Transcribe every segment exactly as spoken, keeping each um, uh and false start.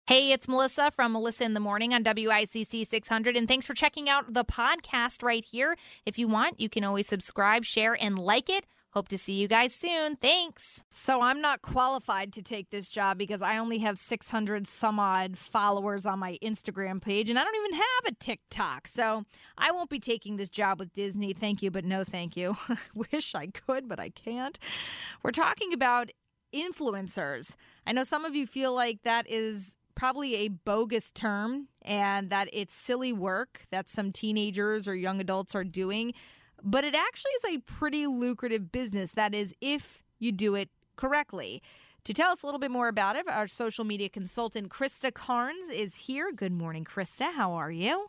Hey, it's Melissa from Melissa in the Morning on W I C C six hundred, and thanks for checking out the podcast right here. If you want, you can always subscribe, share, and like it. Hope to see you guys soon. Thanks. So I'm not qualified to take this job because I only have six hundred some odd followers on my Instagram page, and I don't even have a TikTok. So I won't be taking this job with Disney. Thank you, but no thank you. Wish I could, but I can't. We're talking about influencers. I know some of you feel like that is probably a bogus term and that it's silly work that some teenagers or young adults are doing. But it actually is a pretty lucrative business. That is, if you do it correctly. To tell us a little bit more about it, our social media consultant, Krista Carnes, is here. Good morning, Krista. How are you?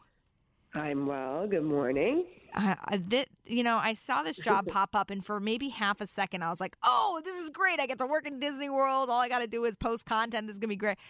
I'm well. Good morning. Uh, that, you know, I saw this job pop up, and for maybe half a second, I was like, oh, this is great. I get to work in Disney World. All I got to do is post content. This is going to be great.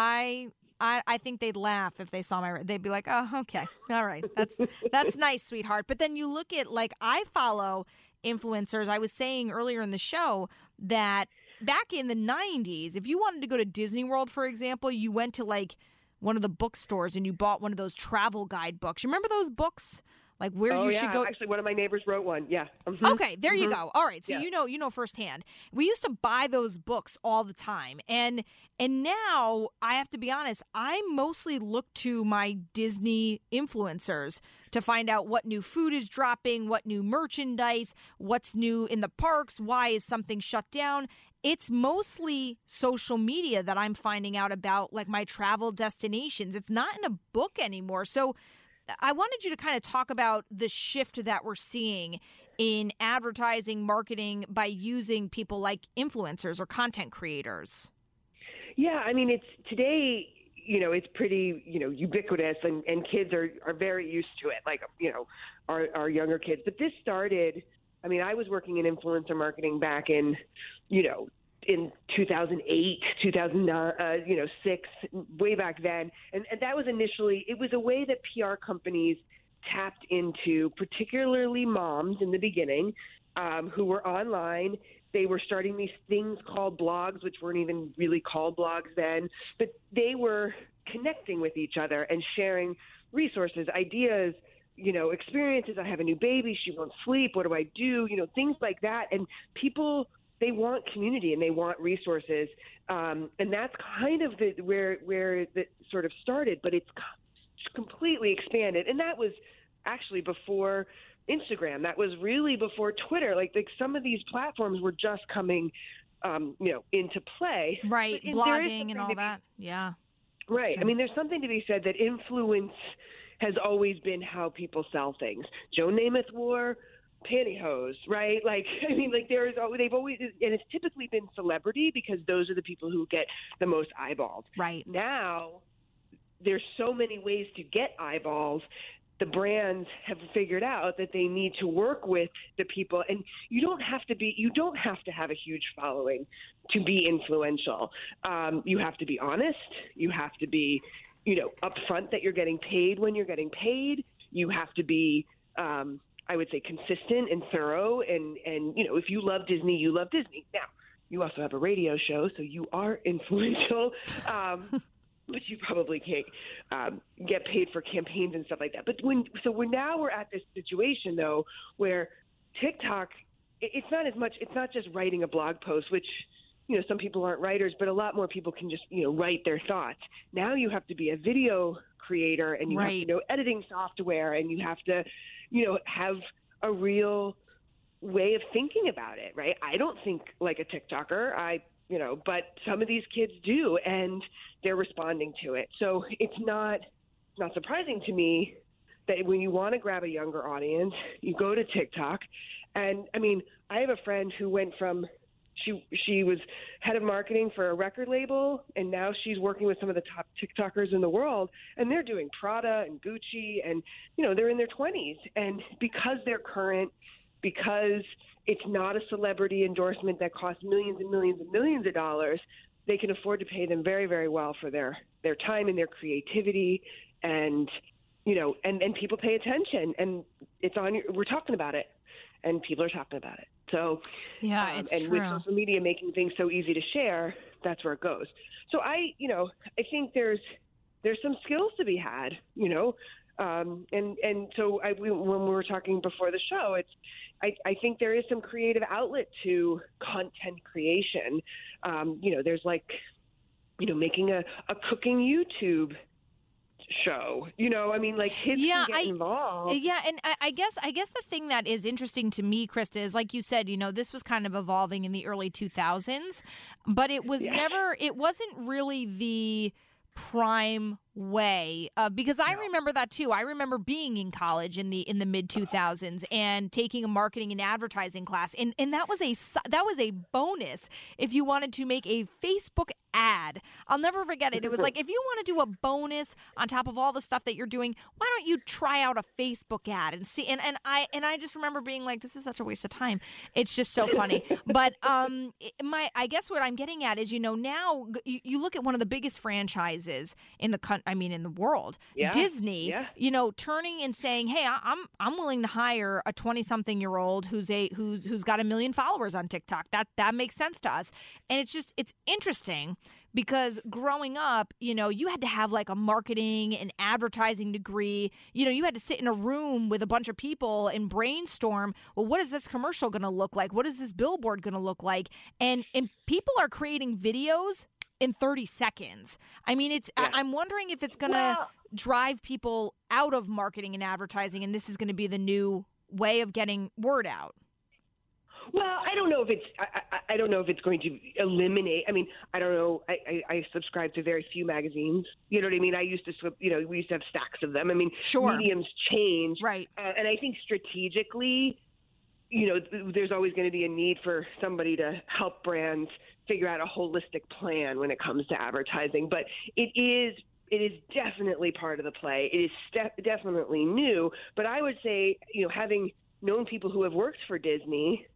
I I, I think they'd laugh if they saw my, they'd be like, oh, okay. All right. That's, that's nice, sweetheart. But then you look at, like, I follow influencers. I was saying earlier in the show that back in the nineties, if you wanted to go to Disney World, for example, you went to, like, one of the bookstores and you bought one of those travel guide books. You remember those books? Like where oh, you yeah. should go. Actually, one of my neighbors wrote one. Yeah. Mm-hmm. Okay, there mm-hmm. you go. All right, so yeah. you know, you know firsthand. We used to buy those books all the time, and and now I have to be honest. I mostly look to my Disney influencers to find out what new food is dropping, what new merchandise, what's new in the parks, why is something shut down. It's mostly social media that I'm finding out about, like my travel destinations. It's not in a book anymore. So I wanted you to kind of talk about the shift that we're seeing in advertising, marketing by using people like influencers or content creators. Yeah, I mean, it's today, you know, it's pretty, you know, ubiquitous and, and kids are, are very used to it, like, you know, our, our younger kids. But this started, I mean, I was working in influencer marketing back in, you know, in two thousand eight, two thousand nine, uh, you know, six, way back then. And, and that was initially, it was a way that P R companies tapped into, particularly moms in the beginning, um, who were online. They were starting these things called blogs, which weren't even really called blogs then, but they were connecting with each other and sharing resources, ideas, you know, experiences. I have a new baby. She won't sleep. What do I do? You know, things like that. And people, they want community and they want resources. Um, and that's kind of the, where, where it sort of started, but it's completely expanded. And that was actually before Instagram. That was really before Twitter. Like, like some of these platforms were just coming, um, you know, into play. Right. In, blogging and all be, that. Yeah. Right. I mean, there's something to be said that influence has always been how people sell things. Joe Namath wore pantyhose, right? Like, I mean, like there's, they've always, and it's typically been celebrity because those are the people who get the most eyeballs. Right. Now, there's so many ways to get eyeballs. The brands have figured out that they need to work with the people, and you don't have to be, you don't have to have a huge following to be influential. Um, you have to be honest. You have to be, you know, upfront that you're getting paid when you're getting paid. You have to be, um, I would say, consistent and thorough. And, and, you know, if you love Disney, you love Disney. Now, you also have a radio show, so you are influential. Um, but you probably can't um, get paid for campaigns and stuff like that. But when, so we're now we're at this situation though, where TikTok, it's not as much, it's not just writing a blog post, which, you know, some people aren't writers, but a lot more people can just, you know, write their thoughts. Now you have to be a video creator and you right. have to know editing software and you have to, you know, have a real way of thinking about it, right? I don't think like a TikToker. I, you know, but some of these kids do, and they're responding to it. So it's not not surprising to me that when you want to grab a younger audience, you go to TikTok. And I mean, I have a friend who went from she she was head of marketing for a record label, and now she's working with some of the top TikTokers in the world, and they're doing Prada and Gucci, and you know, they're in their twenties, and because they're current, because it's not a celebrity endorsement that costs millions and millions and millions of dollars, they can afford to pay them very, very well for their, their time and their creativity. And, you know, and, and people pay attention, and it's on your, we're talking about it, and people are talking about it. So, yeah, um, it's and true. with social media making things so easy to share, that's where it goes. So I, you know, I think there's there's some skills to be had, you know, um, and and so I, we, when we were talking before the show, it's I, I think there is some creative outlet to content creation. Um, you know, there's like, you know, making a, a cooking YouTube show, you know, I mean, like kids yeah, can get I, involved. Yeah, and I, I guess I guess the thing that is interesting to me, Krista, is like you said, you know, this was kind of evolving in the early two thousands, but it was Yeah. never, it wasn't really the prime way uh, because I No. remember that too. I remember being in college in the in the mid two thousands and taking a marketing and advertising class, and and that was a su- that was a bonus if you wanted to make a Facebook ad. I'll never forget it. It was like, if you want to do a bonus on top of all the stuff that you're doing, why don't you try out a Facebook ad and see? And, and I and I just remember being like, this is such a waste of time. It's just so funny. But um, my I guess what I'm getting at is, you know, now you, you look at one of the biggest franchises in the country. I mean, in the world, Yeah. Disney, Yeah. you know, turning and saying, "Hey, I- I'm I'm willing to hire a twenty-something-year-old who's a who's who's got a million followers on TikTok." That that makes sense to us, and it's just it's interesting because growing up, you know, you had to have like a marketing and advertising degree. You know, you had to sit in a room with a bunch of people and brainstorm. Well, what is this commercial going to look like? What is this billboard going to look like? And and people are creating videos in thirty seconds. I mean, it's. Yeah. I, I'm wondering if it's going to Well- drive people out of marketing and advertising, and this is going to be the new way of getting word out. Well, I don't know if it's. I, I, I don't know if it's going to eliminate. I mean, I don't know. I, I, I subscribe to very few magazines. You know what I mean? I used to, sw- you know, we used to have stacks of them. I mean, Sure. mediums change, Right. Uh, and I think strategically, you know, th- there's always going to be a need for somebody to help brands figure out a holistic plan when it comes to advertising. But it is. It is definitely part of the play. It is ste- definitely new. But I would say, you know, having known people who have worked for Disney,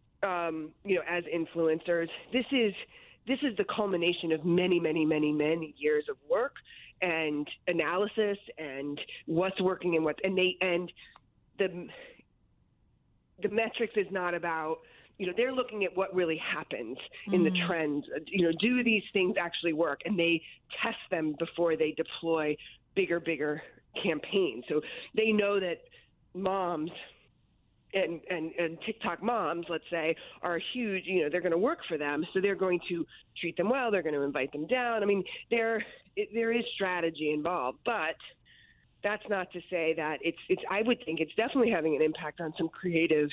um, you know, as influencers, this is this is the culmination of many, many, many, many years of work and analysis and what's working and what and they and the the metrics is not about, you know, they're looking at what really happens in the trends. You know, do these things actually work? And they test them before they deploy bigger, bigger campaigns. So they know that moms and, and, and TikTok moms, let's say, are huge, you know, they're going to work for them. So they're going to treat them well. They're going to invite them down. I mean, there, it, there is strategy involved, but that's not to say that it's, it's, I would think it's definitely having an impact on some creative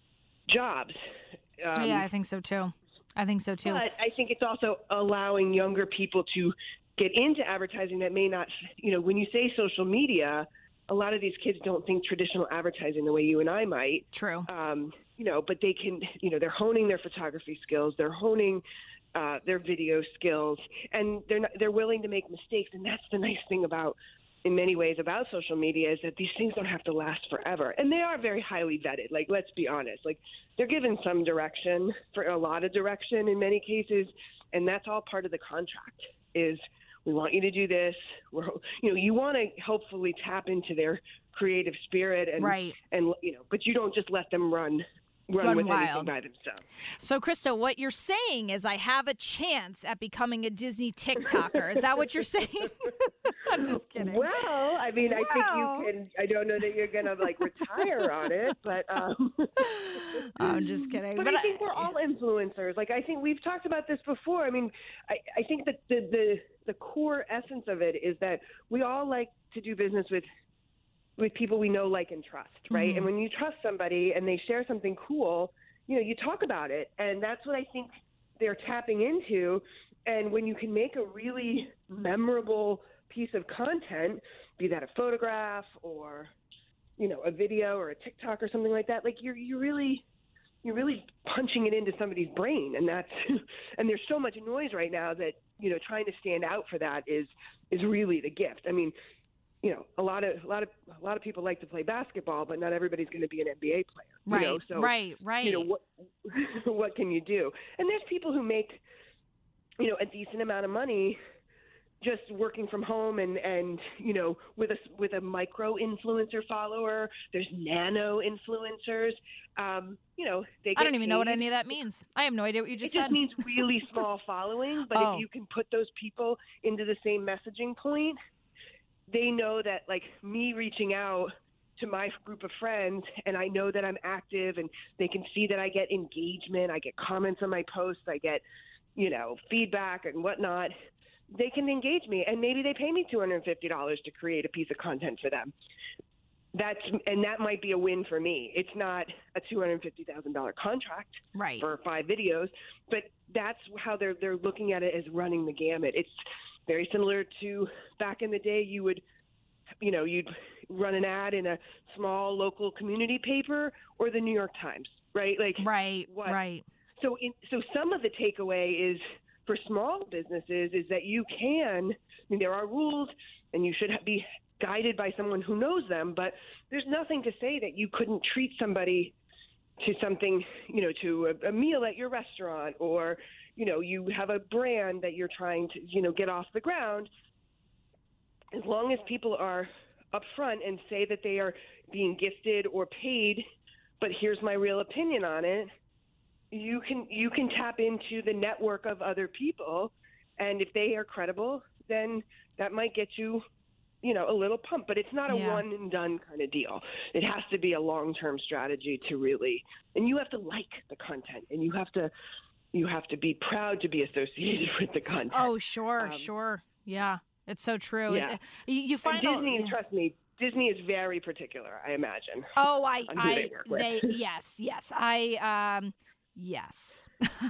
jobs. Um, yeah, I think so too. I think so too. But I think it's also allowing younger people to get into advertising that may not, you know, when you say social media, a lot of these kids don't think traditional advertising the way you and I might. True. Um, you know, but they can, you know, they're honing their photography skills, they're honing uh, their video skills, and they're not, they're willing to make mistakes. And that's the nice thing about, in many ways, about social media, is that these things don't have to last forever. And they are very highly vetted. Like, let's be honest, like they're given some direction, for a lot of direction in many cases. And that's all part of the contract is, we want you to do this. We're, you know, you want to hopefully tap into their creative spirit and, Right. and, you know, but you don't just let them run, run, Run with wild. anything by themselves. So, Krista, what you're saying is I have a chance at becoming a Disney TikToker. Is that what you're saying? I'm just kidding. Well, I mean, Wow. I think you can, I don't know that you're going to like retire on it, but, um, I'm just kidding. But, But I I- think we're all influencers. Like, I think we've talked about this before. I mean, I, I think that the, the, the core essence of it is that we all like to do business with with people we know, like, and trust, right? Mm-hmm. And when you trust somebody and they share something cool, you know, you talk about it. And that's what I think they're tapping into. And when you can make a really memorable piece of content, be that a photograph or, you know, a video or a TikTok or something like that, like you're you really you're really punching it into somebody's brain. And that's and there's so much noise right now that, you know, trying to stand out for that is is really the gift. I mean, you know, a lot of a lot of a lot of people like to play basketball, but not everybody's going to be an N B A player. right, You know? So, right, right. you know, what what can you do? And there's people who make, you know, a decent amount of money just working from home and, and you know, with a, with a micro influencer follower. There's nano influencers. Um, you know, they get I don't even paid. know what any of that means. I have no idea what you just it said. It just means really small following. But oh. if you can put those people into the same messaging point, they know that, like, me reaching out to my group of friends, and I know that I'm active, and they can see that I get engagement, I get comments on my posts, I get, you know, feedback and whatnot. They can engage me, and maybe they pay me two hundred fifty dollars to create a piece of content for them. That's and that might be a win for me. It's not a two hundred fifty thousand dollars contract right. for five videos, but that's how they're they're looking at it, as running the gamut. It's very similar to back in the day. You would, you know, you'd run an ad in a small local community paper or the New York Times, right? Like right, what? right. So, in, so some of the takeaway is for small businesses is that you can. I mean, there are rules, and you should be guided by someone who knows them. But there's nothing to say that you couldn't treat somebody to something, you know, to a, a meal at your restaurant, or, you know, you have a brand that you're trying to, you know, get off the ground. As long as people are upfront and say that they are being gifted or paid, but here's my real opinion on it, you can you can tap into the network of other people, and if they are credible, then that might get you, you know, a little pump. But it's not a yeah. one and done kind of deal. It has to be a long term strategy to really, and you have to like the content, and you have to you have to be proud to be associated with the content. Oh, sure, um, sure, yeah. It's so true. Yeah. It, you, you find and Disney, all, trust me, Disney is very particular, I imagine. Oh, I, I, they, work with. they, yes, yes, I, um, yes,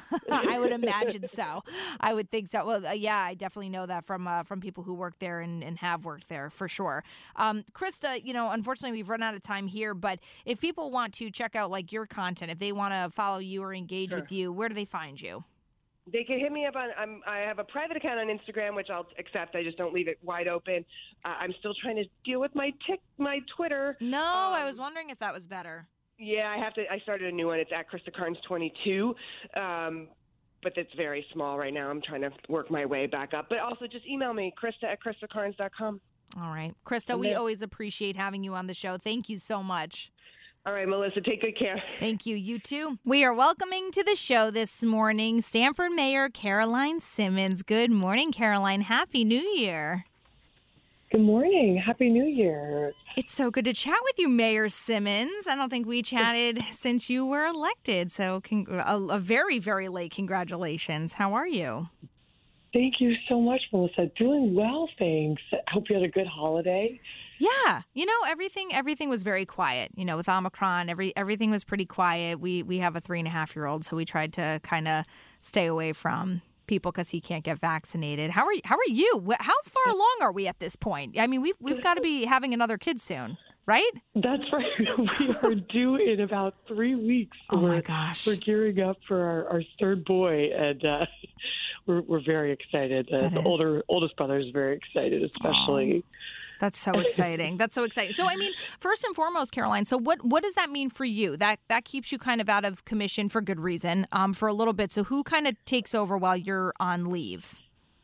I would imagine so. I would think so. Well, uh, yeah, I definitely know that from uh, from people who work there and, and have worked there for sure. Um, Krista, you know, unfortunately, we've run out of time here. But if people want to check out like your content, if they want to follow you or engage Sure. with you, where do they find you? They can hit me up on. I'm, I have a private account on Instagram, which I'll accept. I just don't leave it wide open. Uh, I'm still trying to deal with my tick, my Twitter. No, um, I was wondering if that was better. Yeah, I have to. I started a new one. It's at Krista Carnes twenty-two, um, but it's very small right now. I'm trying to work my way back up. But also, just email me, Krista at Krista Carnes dot com. All right, Krista, we always appreciate having you on the show. Thank you so much. All right, Melissa, take good care. Thank you. You too. We are welcoming to the show this morning Stamford Mayor Caroline Simmons. Good morning, Caroline. Happy New Year. Good morning. Happy New Year. It's so good to chat with you, Mayor Simmons. I don't think we chatted since you were elected, so con- a, a very, very late congratulations. How are you? Thank you so much, Melissa. Doing well, thanks. Hope you had a good holiday. Yeah, you know, everything everything was very quiet. You know, with Omicron, every everything was pretty quiet. We we have a three and a half year old, so we tried to kind of stay away from people because he can't get vaccinated. How are how are you? How far along are we at this point? I mean, we've we've got to be having another kid soon, right? That's right. We are due in about three weeks. Oh my we're, gosh, we're gearing up for our, our third boy, and uh, we're we're very excited. Uh, the is. older oldest brother is very excited, especially. Oh. That's so exciting. That's so exciting. So, I mean, first and foremost, Caroline, so what, what does that mean for you? That that keeps you kind of out of commission for good reason um, for a little bit. So who kind of takes over while you're on leave?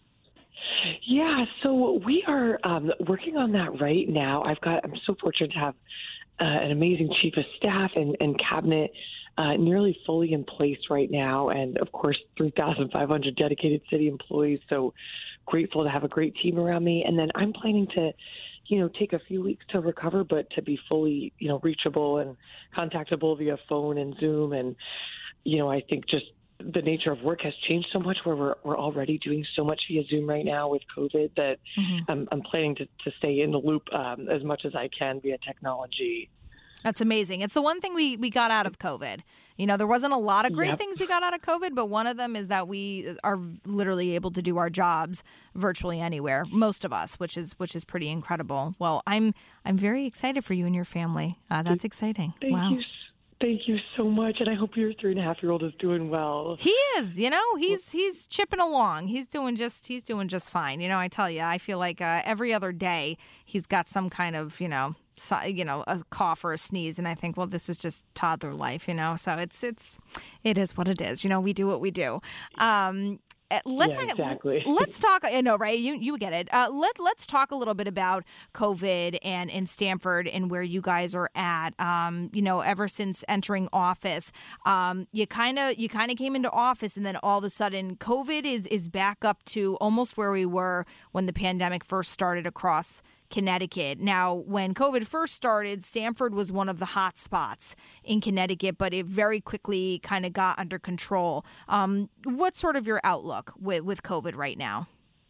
Yeah, so we are um, working on that right now. I've got, I'm so fortunate to have uh, an amazing chief of staff and, and cabinet uh, nearly fully in place right now. And of course, three thousand five hundred dedicated city employees. So grateful to have a great team around me. And then I'm planning to, you know, take a few weeks to recover, but to be fully, you know, reachable and contactable via phone and Zoom. And, you know, I think just the nature of work has changed so much where we're, we're already doing so much via Zoom right now with COVID that mm-hmm. I'm, I'm planning to, to stay in the loop um, as much as I can via technology. That's amazing. It's the one thing we, we got out of COVID. You know, there wasn't a lot of great yep. things we got out of COVID, but one of them is that we are literally able to do our jobs virtually anywhere, most of us, which is which is pretty incredible. Well, I'm I'm very excited for you and your family. Uh, that's exciting. Thank wow. you. Thank you so much, and I hope your three and a half year old is doing well. He is, you know, he's he's chipping along. He's doing just he's doing just fine. You know, I tell you, I feel like uh, every other day he's got some kind of, you know, so, you know, a cough or a sneeze, and I think, well, this is just toddler life, you know. So it's it's it is what it is. You know, we do what we do. Um, Uh, let's yeah, exactly. let's talk. I know, right? You you get it. Uh, let let's talk a little bit about COVID and in Stamford and where you guys are at. Um, you know, ever since entering office, um, you kind of you kind of came into office, and then all of a sudden, COVID is is back up to almost where we were when the pandemic first started across Connecticut. Now, when COVID first started, Stamford was one of the hot spots in Connecticut, but it very quickly kind of got under control. Um, what's sort of your outlook with, with COVID right now?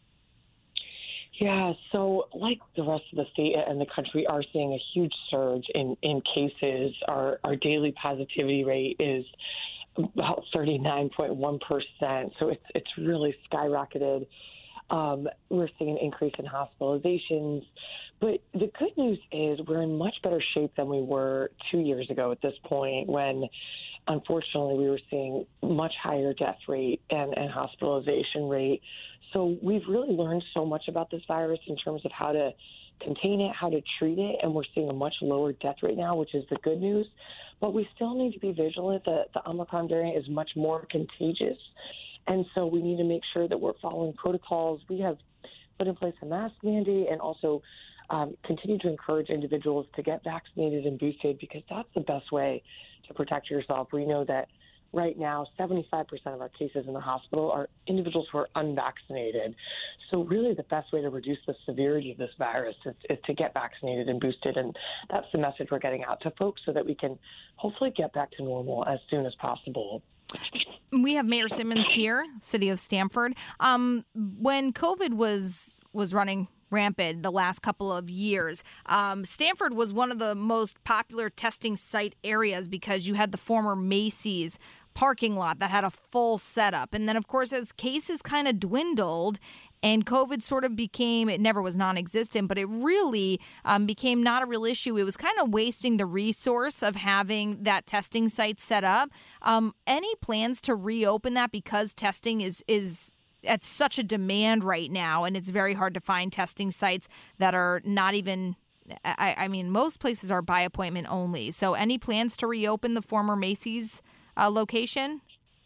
Yeah, so like the rest of the state and the country, we are seeing a huge surge in, in cases. Our, our daily positivity rate is about thirty-nine point one percent, so it's it's really skyrocketed. Um, we're seeing an increase in hospitalizations. But the good news is we're in much better shape than we were two years ago at this point when, unfortunately, we were seeing much higher death rate and, and hospitalization rate. So we've really learned so much about this virus in terms of how to contain it, how to treat it, and we're seeing a much lower death rate now, which is the good news. But we still need to be vigilant that the Omicron variant is much more contagious. And so we need to make sure that we're following protocols. We have put in place a mask mandate and also um, continue to encourage individuals to get vaccinated and boosted because that's the best way to protect yourself. We know that right now, seventy-five percent of our cases in the hospital are individuals who are unvaccinated. So really the best way to reduce the severity of this virus is, is to get vaccinated and boosted. And that's the message we're getting out to folks so that we can hopefully get back to normal as soon as possible. We have Mayor Simmons here, City of Stamford. Um, when COVID was was running rampant the last couple of years, um, Stamford was one of the most popular testing site areas because you had the former Macy's parking lot that had a full setup. And then, of course, as cases kind of dwindled and COVID sort of became, it never was non-existent, but it really um, became not a real issue. It was kind of wasting the resource of having that testing site set up. Um, any plans to reopen that because testing is is at such a demand right now, and it's very hard to find testing sites that are not even, I, I mean, most places are by appointment only. So any plans to reopen the former Macy's uh, location?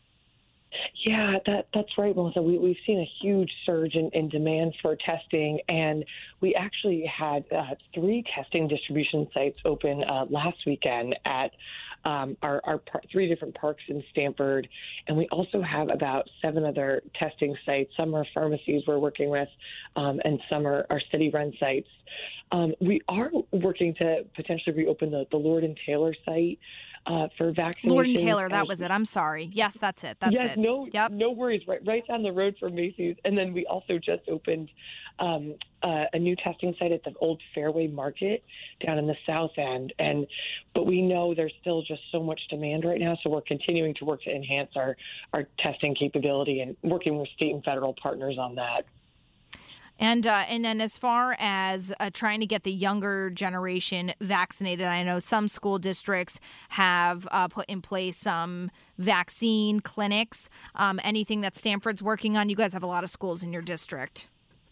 Yeah, that that's right, Melissa. We, we've seen a huge surge in, in demand for testing, and we actually had uh, three testing distribution sites open uh, last weekend at um, our, our par- three different parks in Stamford, and we also have about seven other testing sites. Some are pharmacies we're working with, um, and some are, are city-run sites. Um, we are working to potentially reopen the, the Lord and Taylor site. Uh, for vaccination. Lord and Taylor, that was it. I'm sorry. Yes, that's it. That's yes, it. no, yep. no worries. Right, right down the road from Macy's. And then we also just opened um, uh, a new testing site at the Old Fairway Market down in the South End. And but we know there's still just so much demand right now, so we're continuing to work to enhance our our testing capability and working with state and federal partners on that. And uh, and then as far as uh, trying to get the younger generation vaccinated, I know some school districts have uh, put in place some vaccine clinics. Um, anything that Stamford's working on? You guys have a lot of schools in your district.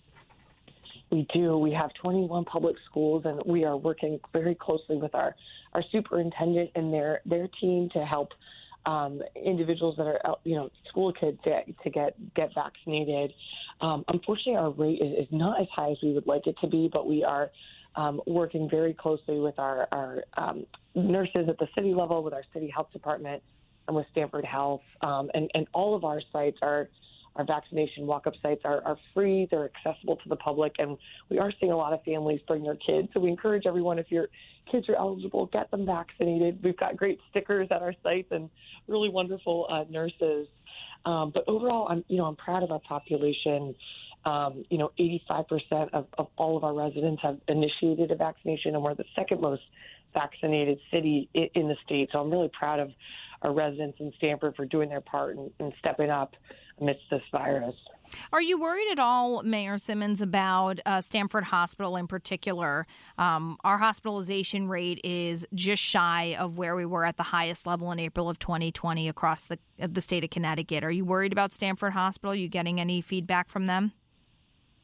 We do. We have twenty-one public schools, and we are working very closely with our, our superintendent and their, their team to help Um, individuals that are, you know, school kids to, to get, get vaccinated. Um, unfortunately, our rate is, is not as high as we would like it to be, but we are um, working very closely with our, our um, nurses at the city level, with our city health department, and with Stamford Health. Um, and, and all of our sites are Our vaccination walk-up sites are, are free. They're accessible to the public, and we are seeing a lot of families bring their kids. So we encourage everyone, if your kids are eligible, get them vaccinated. We've got great stickers at our sites and really wonderful uh, nurses. Um, but overall, I'm you know I'm proud of our population. Um, you know, eighty-five percent of, of all of our residents have initiated a vaccination, and we're the second most vaccinated city in, in the state. So I'm really proud of our residents in Stamford for doing their part and, and stepping up amidst this virus. Are you worried at all, Mayor Simmons, about uh, Stamford Hospital in particular? Um, our hospitalization rate is just shy of where we were at the highest level in April of twenty twenty across the the state of Connecticut. Are you worried about Stamford Hospital? Are you getting any feedback from them?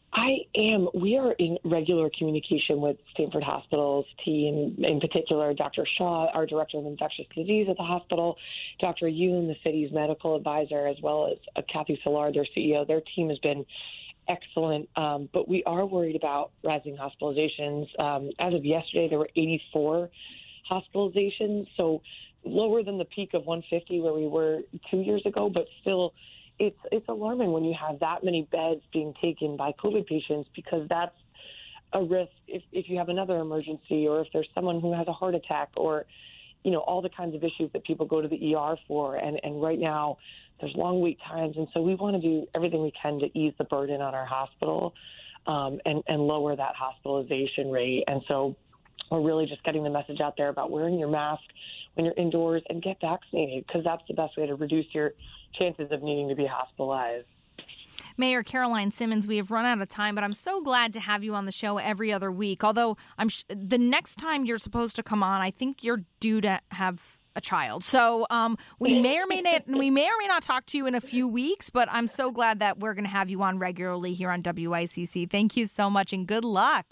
I am. We are in regular communication with Stanford Hospital's team, in particular, Doctor Shaw, our director of infectious disease at the hospital, Doctor Yoon, the city's medical advisor, as well as uh, Kathy Szilard, their C E O. Their team has been excellent, um, but we are worried about rising hospitalizations. Um, as of yesterday, there were eighty-four hospitalizations, so lower than the peak of one hundred fifty where we were two years ago, but still it's it's alarming when you have that many beds being taken by COVID patients, because that's a risk if, if you have another emergency, or if there's someone who has a heart attack, or, you know, all the kinds of issues that people go to the E R for. And, and right now there's long wait times. And so we want to do everything we can to ease the burden on our hospital um, and, and lower that hospitalization rate. And so we're really just getting the message out there about wearing your mask when you're indoors and get vaccinated, because that's the best way to reduce your chances of needing to be hospitalized. Mayor Caroline Simmons, we have run out of time, but I'm so glad to have you on the show every other week. Although I'm sh- the next time you're supposed to come on, I think you're due to have a child. So um, we may or may not we may or may not talk to you in a few weeks, but I'm so glad that we're going to have you on regularly here on W I C C. Thank you so much and good luck.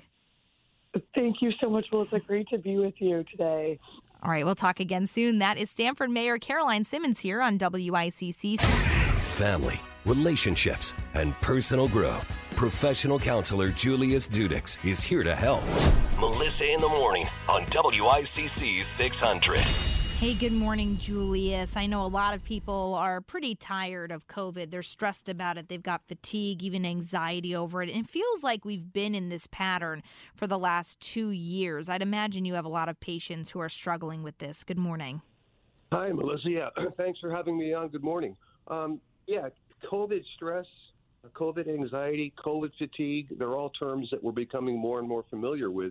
Thank you so much, Melissa. Great to be with you today. All right, we'll talk again soon. That is Stanford Mayor Caroline Simmons here on W I C C. Family, relationships, and personal growth. Professional counselor Julius Dudix is here to help. Melissa in the Morning on W I C C six hundred. Hey, good morning, Julius. I know a lot of people are pretty tired of COVID. They're stressed about it. They've got fatigue, even anxiety over it. And it feels like we've been in this pattern for the last two years. I'd imagine you have a lot of patients who are struggling with this. Good morning. Hi, Melissa. Yeah, thanks for having me on. Good morning. Um, yeah, COVID stress, COVID anxiety, COVID fatigue, they're all terms that we're becoming more and more familiar with,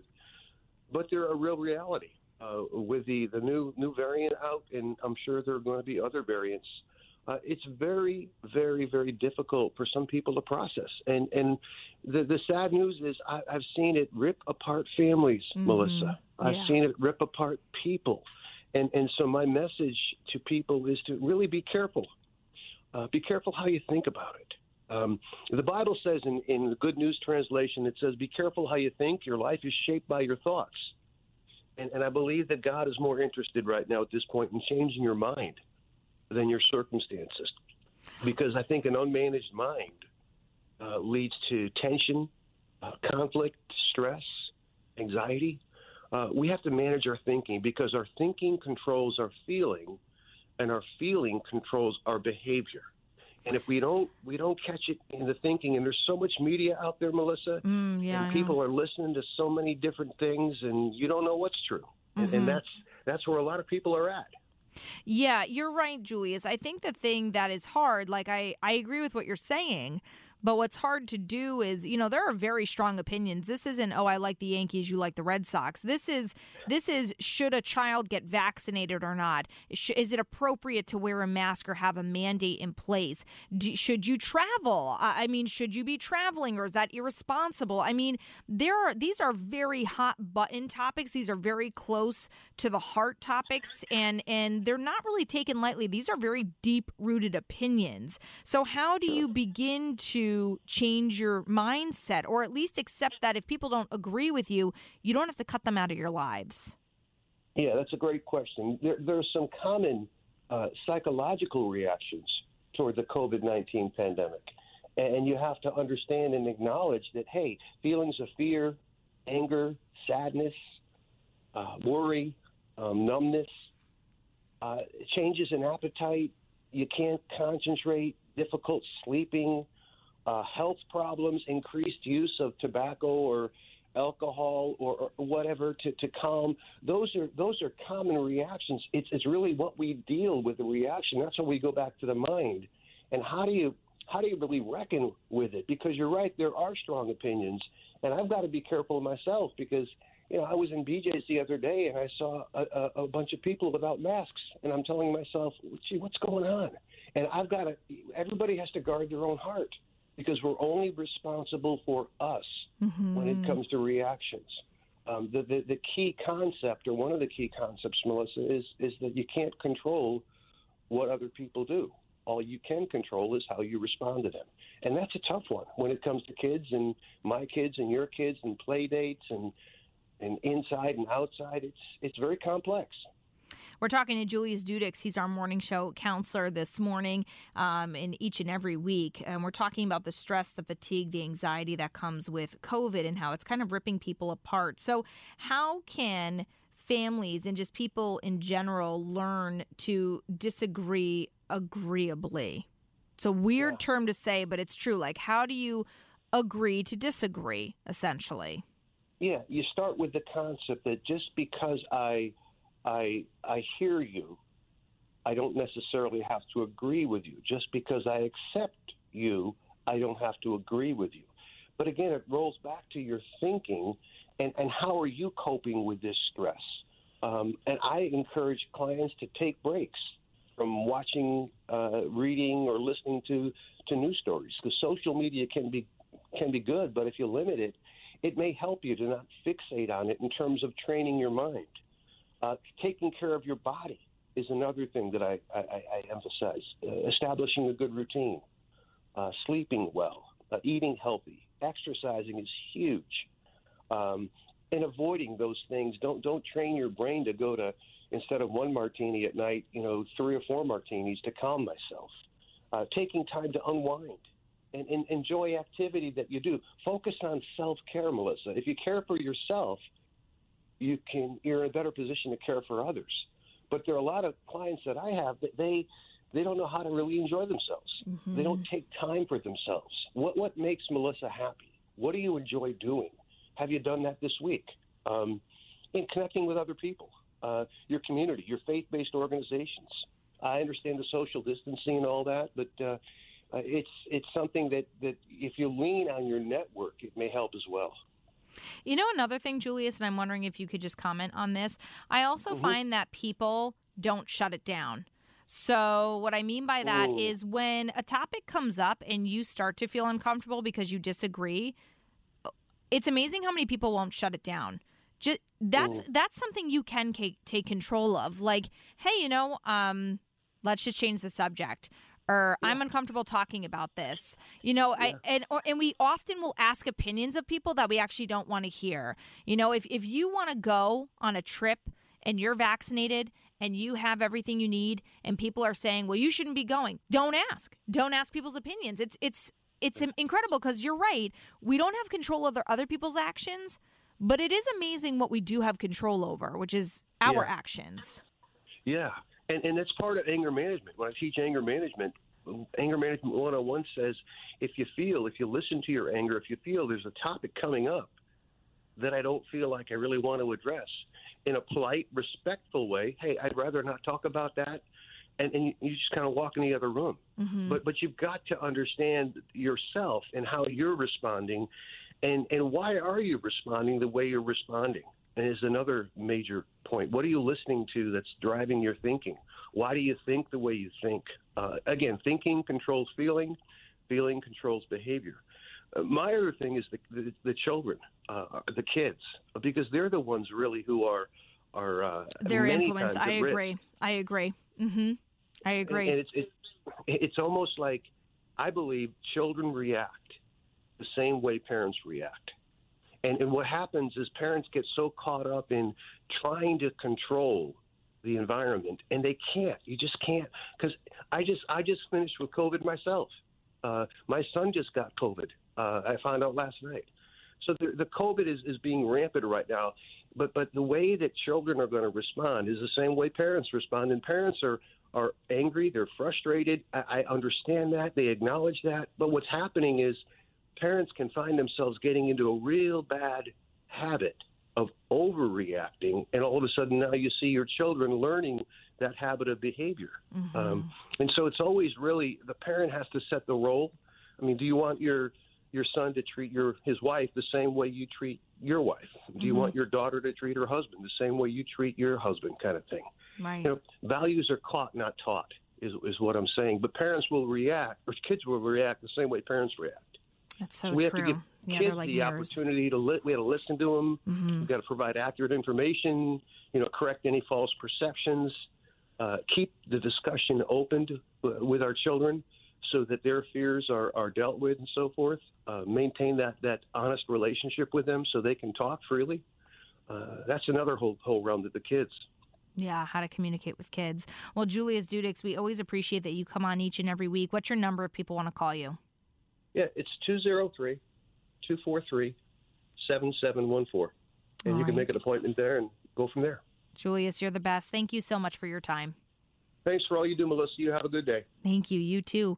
but they're a real reality. Uh, with the, the new new variant out, and I'm sure there are going to be other variants, uh, it's very, very, very difficult for some people to process. And and the, the sad news is I, I've seen it rip apart families, mm-hmm. Melissa. I've yeah. seen it rip apart people. And, and so my message to people is to really be careful. Uh, be careful how you think about it. Um, the Bible says in, in the Good News Translation, it says, be careful how you think. Your life is shaped by your thoughts. And, and I believe that God is more interested right now at this point in changing your mind than your circumstances. Because I think an unmanaged mind uh, leads to tension, uh, conflict, stress, anxiety. Uh, we have to manage our thinking, because our thinking controls our feeling, and our feeling controls our behavior. And if we don't we don't catch it in the thinking, and there's so much media out there, Melissa, mm, yeah, and people are listening to so many different things, and you don't know what's true. Mm-hmm. And, and that's that's where a lot of people are at. Yeah, you're right, Julius. I think the thing that is hard, like I, I agree with what you're saying, but what's hard to do is, you know, there are very strong opinions. This isn't, oh, I like the Yankees, you like the Red Sox. This is, this is, should a child get vaccinated or not? Is it appropriate to wear a mask or have a mandate in place? Do, should you travel? I mean, should you be traveling, or is that irresponsible? I mean, there are, these are very hot button topics. These are very close to the heart topics, and, and they're not really taken lightly. These are very deep-rooted opinions. So how do you begin to change your mindset, or at least accept that if people don't agree with you, you don't have to cut them out of your lives? Yeah, that's a great question. There, there are some common uh, psychological reactions toward the COVID nineteen pandemic. And you have to understand and acknowledge that, hey, feelings of fear, anger, sadness, uh, worry, um, numbness, uh, changes in appetite, you can't concentrate, difficult sleeping, Uh, health problems, increased use of tobacco or alcohol or, or whatever to, to calm. Those are those are common reactions. It's it's really what we deal with the reaction. That's why we go back to the mind. And how do you how do you really reckon with it? Because you're right, there are strong opinions, and I've got to be careful myself, because you know I was in B J's the other day and I saw a, a, a bunch of people without masks, and I'm telling myself, gee, what's going on? And I've got to. Everybody has to guard their own heart, because we're only responsible for us mm-hmm. when it comes to reactions. Um, the, the, the key concept, or one of the key concepts, Melissa, is, is that you can't control what other people do. All you can control is how you respond to them. And that's a tough one when it comes to kids and my kids and your kids and play dates and, and inside and outside. It's, it's very complex. We're talking to Julius Dudix. He's our morning show counselor this morning um, in each and every week. And we're talking about the stress, the fatigue, the anxiety that comes with COVID and how it's kind of ripping people apart. So how can families and just people in general learn to disagree agreeably? It's a weird yeah. term to say, but it's true. Like, how do you agree to disagree, essentially? Yeah, you start with the concept that just because I I I hear you, I don't necessarily have to agree with you. Just because I accept you, I don't have to agree with you. But again, it rolls back to your thinking and, and how are you coping with this stress? Um, and I encourage clients to take breaks from watching, uh, reading, or listening to, to news stories. Because social media can be can be good, but if you limit it, it may help you to not fixate on it in terms of training your mind. Uh, taking care of your body is another thing that I, I, I emphasize. Uh, establishing a good routine, uh, sleeping well, uh, eating healthy, exercising is huge. Um, and avoiding those things. Don't don't train your brain to go to, instead of one martini at night, you know, three or four martinis to calm myself. Uh, taking time to unwind and, and enjoy activity that you do. Focus on self-care, Melissa. If you care for yourself, you can, you're in a better position to care for others. But there are a lot of clients that I have that they they don't know how to really enjoy themselves. Mm-hmm. They don't take time for themselves. What what makes Melissa happy? What do you enjoy doing? Have you done that this week? Um, in connecting with other people, uh, your community, your faith-based organizations. I understand the social distancing and all that, but uh, uh, it's it's something that, that if you lean on your network, it may help as well. You know, another thing, Julius, and I'm wondering if you could just comment on this. I also mm-hmm. find that people don't shut it down. So what I mean by that Ooh. is when a topic comes up and you start to feel uncomfortable because you disagree, it's amazing how many people won't shut it down. Just, that's Ooh. that's something you can c- take control of. Like, hey, you know, um, let's just change the subject. Or yeah. I'm uncomfortable talking about this, you know, yeah. I, and or, and we often will ask opinions of people that we actually don't want to hear. You know, if, if you want to go on a trip and you're vaccinated and you have everything you need and people are saying, well, you shouldn't be going, don't ask. Don't ask people's opinions. It's it's it's incredible because you're right. We don't have control over other people's actions, but it is amazing what we do have control over, which is our yeah. actions. Yeah. And, and that's part of anger management. When I teach anger management, Anger Management one oh one says if you feel, if you listen to your anger, if you feel there's a topic coming up that I don't feel like I really want to address in a polite, respectful way, hey, I'd rather not talk about that. And, and you, you just kind of walk in the other room. Mm-hmm. But but you've got to understand yourself and how you're responding and, and why are you responding the way you're responding. And is another major point. What are you listening to that's driving your thinking? Why do you think the way you think? Uh, again, thinking controls feeling. Feeling controls behavior. Uh, my other thing is the, the, the children, uh, the kids, because they're the ones really who are are uh, they're many influenced. times I at agree. risk. I agree. Mm-hmm. I agree. And, and it's, it's it's almost like I believe children react the same way parents react. And, and what happens is parents get so caught up in trying to control the environment, and they can't. You just can't. Because I just I just finished with COVID myself. Uh, my son just got COVID. Uh, I found out last night. So the, the COVID is, is being rampant right now. But but the way that children are going to respond is the same way parents respond. And parents are, are angry. They're frustrated. I, I understand that. They acknowledge that. But what's happening is parents can find themselves getting into a real bad habit of overreacting, and all of a sudden now you see your children learning that habit of behavior. Mm-hmm. Um, and so it's always really the parent has to set the role. I mean, do you want your your son to treat your his wife the same way you treat your wife? Do mm-hmm. you want your daughter to treat her husband the same way you treat your husband, kind of thing? Right. You know, values are caught, not taught, is is what I'm saying. But parents will react, or kids will react the same way parents react. That's so we true. have to give yeah, kids like the mirrors. opportunity to li- we have to listen to them. Mm-hmm. We've got to provide accurate information, you know, correct any false perceptions. uh, keep the discussion opened with our children so that their fears are, are dealt with and so forth. Uh, maintain that, that honest relationship with them so they can talk freely. Uh, that's another whole whole realm of the kids. Yeah, how to communicate with kids. Well, Julius Dudix, we always appreciate that you come on each and every week. What's your number if people want to call you? Yeah, it's two oh three, two four three, seven seven one four. And All you can right. make an appointment there and go from there. Julius, you're the best. Thank you so much for your time. Thanks for all you do, Melissa. You have a good day. Thank you. You too.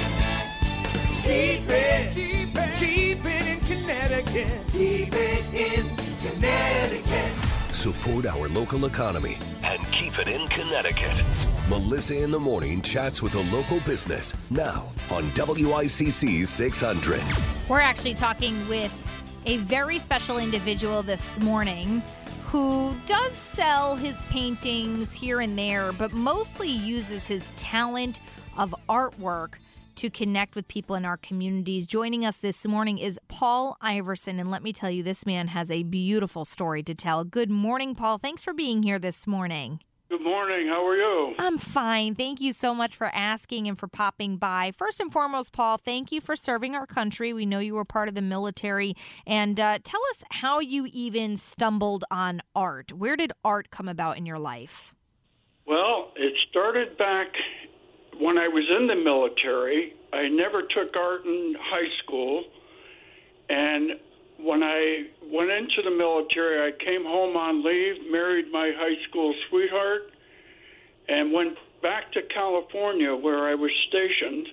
Keep it, keep it, keep it in Connecticut. Keep it in Connecticut. Support our local economy and keep it in Connecticut. Melissa in the Morning chats with a local business now on W I C C six hundred. We're actually talking with a very special individual this morning who does sell his paintings here and there, but mostly uses his talent of artwork to connect with people in our communities. Joining us this morning is Paul Iverson, and let me tell you, this man has a beautiful story to tell. Good morning, Paul. Thanks for being here this morning. Good morning. How are you? I'm fine. Thank you so much for asking and for popping by. First and foremost, Paul, thank you for serving our country. We know you were part of the military. And uh, tell us how you even stumbled on art. Where did art come about in your life? Well, it started back when I was in the military. I never took art in high school. And when I went into the military, I came home on leave, married my high school sweetheart, and went back to California where I was stationed.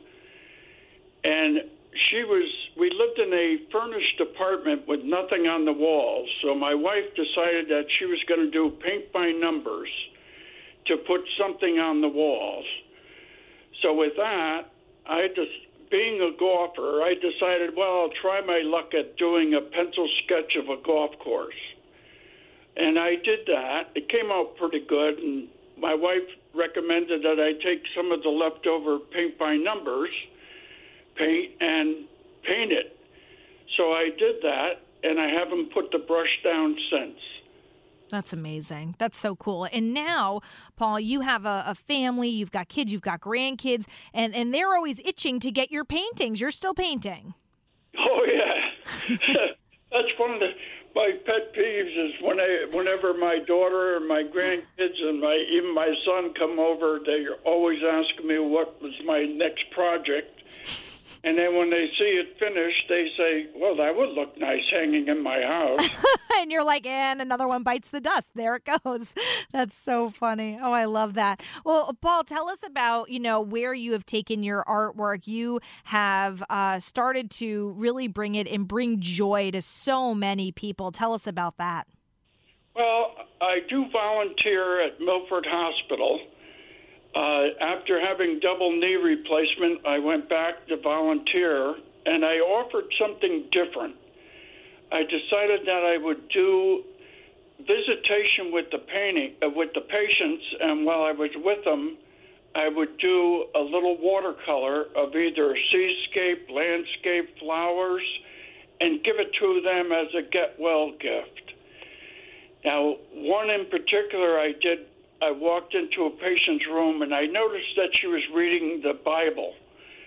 And she was, we lived in a furnished apartment with nothing on the walls. So my wife decided that she was going to do paint by numbers to put something on the walls. So with that, I just, being a golfer, I decided, well, I'll try my luck at doing a pencil sketch of a golf course. And I did that. It came out pretty good, and my wife recommended that I take some of the leftover paint by numbers paint and paint it. So I did that, and I haven't put the brush down since. That's amazing. That's so cool. And now, Paul, you have a, a family, you've got kids, you've got grandkids, and, and they're always itching to get your paintings. You're still painting. Oh, yeah. That's one of the, my pet peeves is when I, whenever my daughter and my grandkids and my even my son come over, they always ask me what was my next project. And then when they see it finished, they say, well, that would look nice hanging in my house. And you're like, and another one bites the dust. There it goes. That's so funny. Oh, I love that. Well, Paul, tell us about, you know, where you have taken your artwork. You have uh, started to really bring it and bring joy to so many people. Tell us about that. Well, I do volunteer at Milford Hospital. Uh, after having double knee replacement, I went back to volunteer, and I offered something different. I decided that I would do visitation with the painting, uh, with the patients, and while I was with them, I would do a little watercolor of either a seascape, landscape, flowers, and give it to them as a get well gift. Now, one in particular I did. I walked into a patient's room, and I noticed that she was reading the Bible.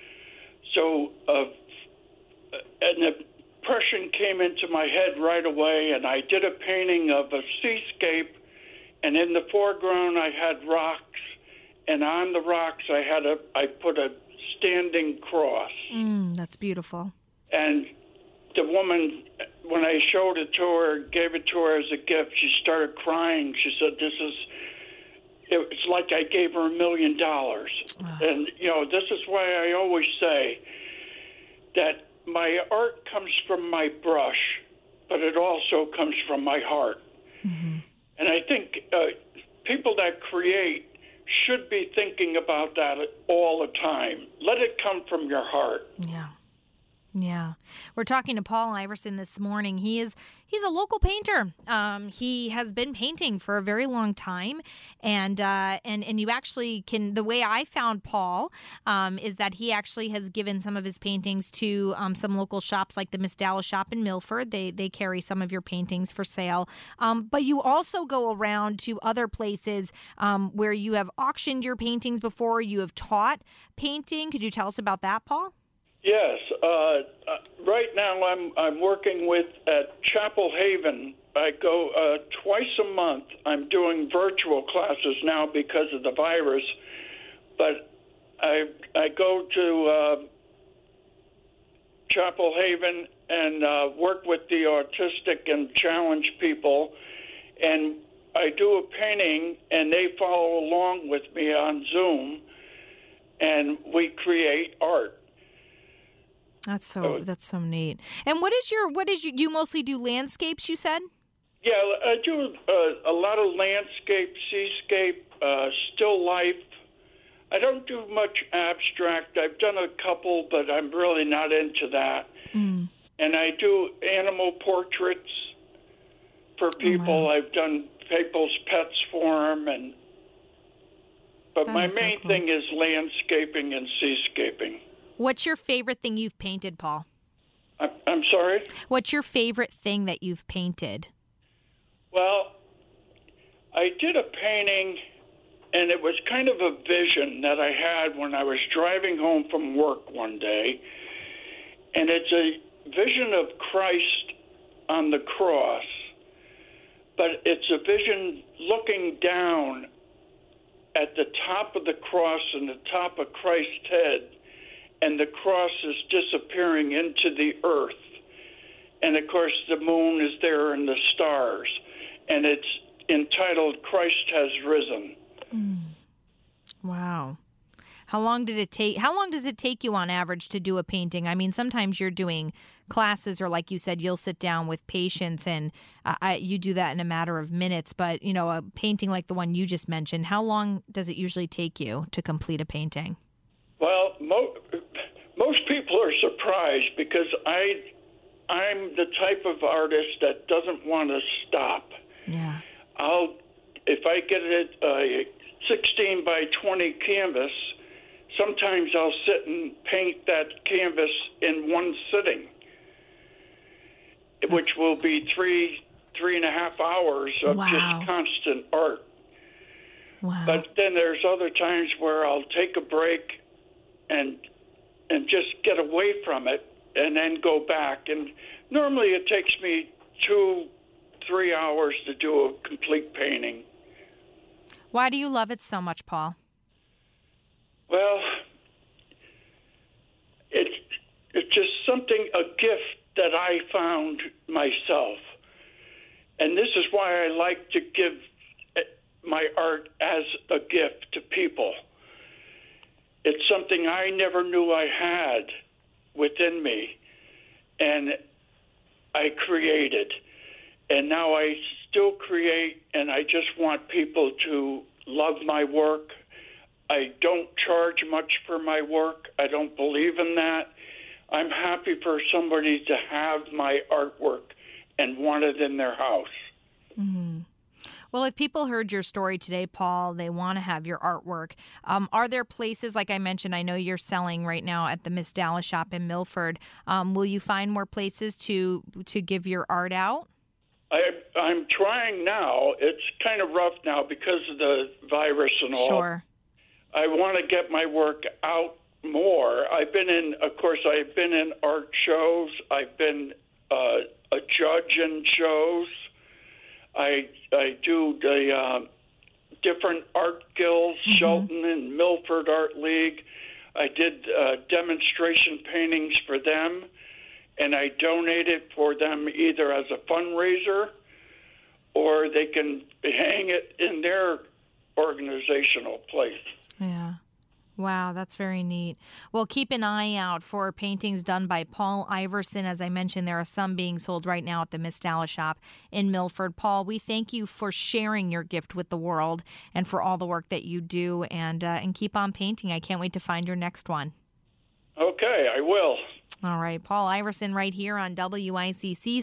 So uh, an impression came into my head right away, and I did a painting of a seascape, and in the foreground I had rocks, and on the rocks I had a I put a standing cross. Mm, that's beautiful. And the woman, when I showed it to her, gave it to her as a gift, she started crying. She said, "This is." It's like I gave her a million dollars. And, you know, this is why I always say that my art comes from my brush, but it also comes from my heart. Mm-hmm. And I think uh, people that create should be thinking about that all the time. Let it come from your heart. Yeah. Yeah. We're talking to Paul Iverson this morning. He is He's a local painter. Um, he has been painting for a very long time, and uh, and and you actually can. The way I found Paul um, is that he actually has given some of his paintings to um, some local shops, like the Miss Dallas shop in Milford. They they carry some of your paintings for sale. Um, but you also go around to other places um, where you have auctioned your paintings before. You have taught painting. Could you tell us about that, Paul? Yes. Uh, right now, I'm I'm working with at Chapel Haven. I go uh, twice a month. I'm doing virtual classes now because of the virus, but I I go to uh, Chapel Haven and uh, work with the autistic and challenged people, and I do a painting, and they follow along with me on Zoom, and we create art. That's so that's so neat. And what is your what is you you mostly do landscapes, you said? Yeah, I do uh, a lot of landscape, seascape, uh, still life. I don't do much abstract. I've done a couple, but I'm really not into that. Mm. And I do animal portraits for people. Oh, wow. I've done people's pets for them, and but that my main so cool. thing is landscaping and seascaping. What's your favorite thing you've painted, Paul? I'm sorry? What's your favorite thing that you've painted? Well, I did a painting, and it was kind of a vision that I had when I was driving home from work one day. And it's a vision of Christ on the cross, but it's a vision looking down at the top of the cross and the top of Christ's head. And the cross is disappearing into the earth. And, of course, the moon is there and the stars. And it's entitled, Christ Has Risen. Mm. Wow. How long did it take? How long does it take you on average to do a painting? I mean, sometimes you're doing classes or, like you said, you'll sit down with patients and uh, I, you do that in a matter of minutes. But, you know, a painting like the one you just mentioned, how long does it usually take you to complete a painting? Well, mo- most people are surprised because I, I'm the type of artist that doesn't want to stop. Yeah. I'll, if I get a, a sixteen by twenty canvas, sometimes I'll sit and paint that canvas in one sitting, That's... which will be three, three and a half hours of wow. just constant art. Wow. But then there's other times where I'll take a break and and just get away from it and then go back. And normally it takes me two, three hours to do a complete painting. Why do you love it so much, Paul? Well, it's, it's just something, a gift that I found myself. And this is why I like to give my art as a gift to people. It's something I never knew I had within me, and I created. And now I still create, and I just want people to love my work. I don't charge much for my work. I don't believe in that. I'm happy for somebody to have my artwork and want it in their house. Mm-hmm. Well, if people heard your story today, Paul, they want to have your artwork. Um, are there places, like I mentioned, I know you're selling right now at the Miss Dallas shop in Milford. Um, will you find more places to to give your art out? I, I'm trying now. It's kind of rough now because of the virus and all. Sure. I want to get my work out more. I've been in, of course, I've been in art shows. I've been uh, a judge in shows. I I do the uh, different art guilds, mm-hmm. Shelton and Milford Art League. I did uh, demonstration paintings for them, and I donated for them either as a fundraiser or they can hang it in their organizational place. Yeah. Wow, that's very neat. Well, keep an eye out for paintings done by Paul Iverson. As I mentioned, there are some being sold right now at the Miss Dallas shop in Milford. Paul, we thank you for sharing your gift with the world and for all the work that you do. And uh, and keep on painting. I can't wait to find your next one. Okay, I will. All right, Paul Iverson right here on W I C C.